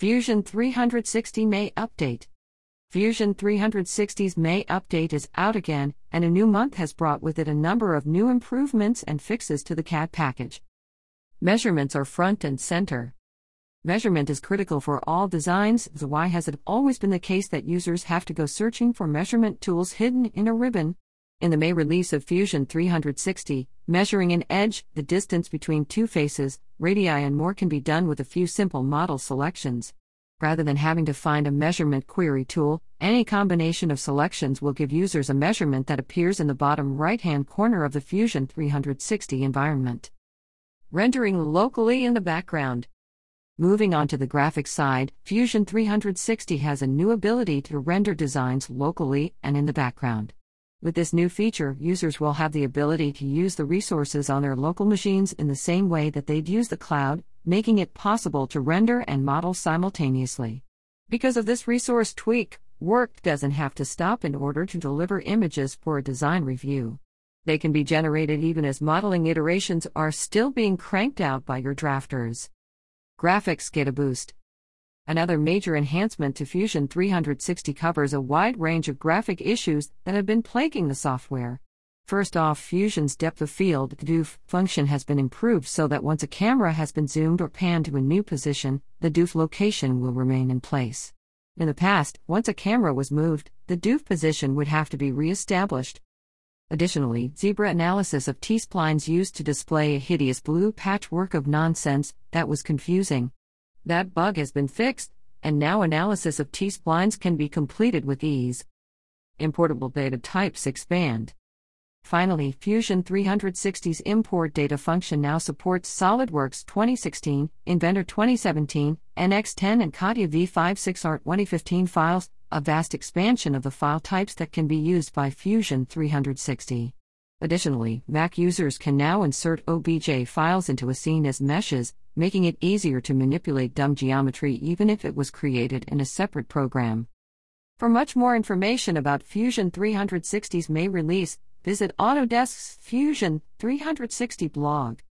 Fusion 360 May Update. Fusion 360's May update is out again, and a new month has brought with it a number of new improvements and fixes to the CAD package. Measurements are front and center. Measurement is critical for all designs, so why has it always been the case that users have to go searching for measurement tools hidden in a ribbon? In the May release of Fusion 360, measuring an edge, the distance between two faces, radii and more can be done with a few simple model selections. Rather than having to find a measurement query tool, any combination of selections will give users a measurement that appears in the bottom right-hand corner of the Fusion 360 environment. Rendering locally in the background. Moving on to the graphics side, Fusion 360 has a new ability to render designs locally and in the background. With this new feature, users will have the ability to use the resources on their local machines in the same way that they'd use the cloud, making it possible to render and model simultaneously. Because of this resource tweak, work doesn't have to stop in order to deliver images for a design review. They can be generated even as modeling iterations are still being cranked out by your drafters. Graphics get a boost. Another major enhancement to Fusion 360 covers a wide range of graphic issues that have been plaguing the software. First off, Fusion's depth of field (DOF) function has been improved so that once a camera has been zoomed or panned to a new position, the DOF location will remain in place. In the past, once a camera was moved, the DOF position would have to be re-established. Additionally, Zebra analysis of T-splines used to display a hideous blue patchwork of nonsense that was confusing. That bug has been fixed, and now analysis of T-splines can be completed with ease. Importable data types expand. Finally, Fusion 360's import data function now supports SOLIDWORKS 2016, Inventor 2017, NX10 and CATIA V56 Art 2015 files, a vast expansion of the file types that can be used by Fusion 360. Additionally, Mac users can now insert OBJ files into a scene as meshes, making it easier to manipulate dumb geometry even if it was created in a separate program. For much more information about Fusion 360's May release, visit Autodesk's Fusion 360 blog.